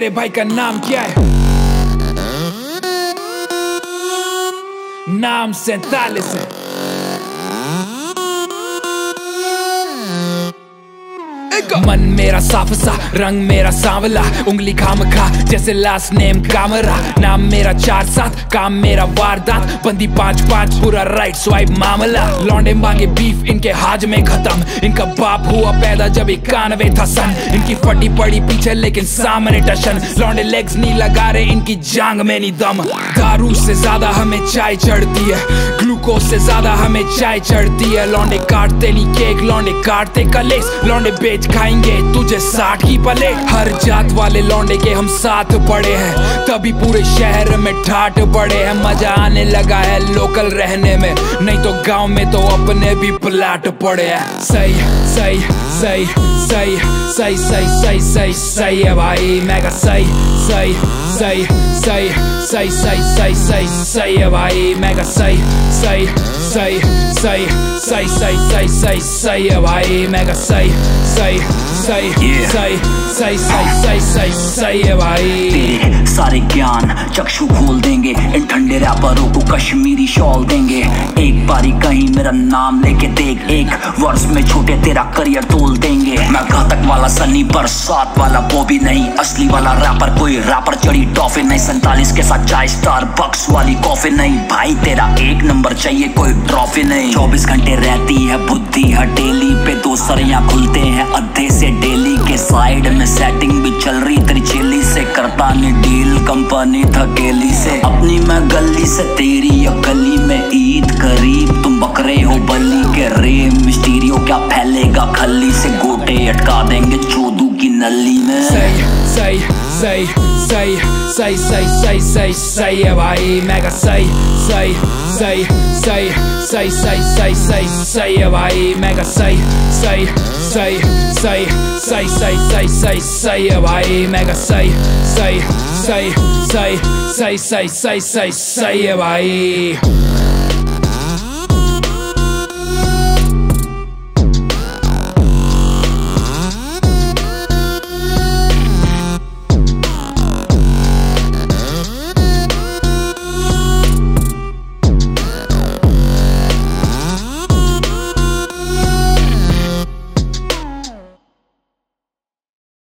तेरे भाई का नाम क्या है? नाम 47 है। मन मेरा साफ सा, रंग मेरा सांवला, उंगली खाम खा जैसे लास्ट नेम कामरा। नाम मेरा 4-7, काम मेरा वारदात, बंदी 5-5 पूरा राइट स्वाइप मामला। लौंडे मांगे बीफ, इनके हाज में खत्म। इनका बाप हुआ पैदा जब 91 था सन। इनकी फटी पड़ी पीछे लेकिन सामने टशन। लौंडे लेग्स नहीं लगा रहे, इनकी जांग में नहीं दम। दारू से ज्यादा हमें चाय चढ़ती है, ग्लूकोज से ज्यादा हमें चाय चढ़ती है। लौंडे काटते नहीं केक, लौंडे काटते कलेस। लौंडे बेच खाएंगे तुझे 60 की प्लेट। हर जात वाले लौंडे के हम साथ पड़े हैं, तभी पूरे शहर में ठाट पड़े हैं। मजा आने लगा है लोकल रहने में, नहीं तो गांव में तो अपने भी प्लाट पड़े हैं। सही सही सही सही सही सही सही सही सही है भाई, मैं कहा सही सही सही सही सही सही सही सही सही है भाई, मैं कहा सही सही सही सही सही सही सही सही सही है भाई, मैं कहा सही सही सही सही सही सही सही सही सही है भाई। तेरे सारे ज्ञान चक्षु खोल देंगे, इन ठंडे रैपरों को कश्मीरी शॉल देंगे। एक बारी कहीं मेरा नाम लेके देख, एक वर्ष में छोटे तेरा करियर तोल देंगे। मैं घातक वाला सनी, बरसात वाला बॉबी नहीं, असली वाला रैपर कोई रैपर चढ़ी टॉफी नहीं। 47 के साथ चाय स्टारबक्स वाली कॉफी नहीं, भाई तेरा एक नंबर चाहिए कोई ट्रॉफी नहीं। 24 घंटे रहती है बुद्धि हटेली पे, दो सरियां खुलते हैं अद्धे से डेली के। साइड में सेटिंग भी चल रही तेरी चेली से, करता नहीं डील कंपनी थकेली से। अपनी मैं गली से तेरी या गली में ईद करीब, तुम बकरे हो बली के रे मिस्टीरियो। क्या फैलेगा खली से, गोटे अटका देंगे चोदू की नली में। सही सही सही सही सही सही सही सही सही है भाई, मैं कहा सही सही सही सही सही सही सही सही सही है भाई, मैं कहा सही सही सही सही सही सही सही सही सही है भाई, मैं कहा सही सही सही सही सही सही सही सही सही है भाई।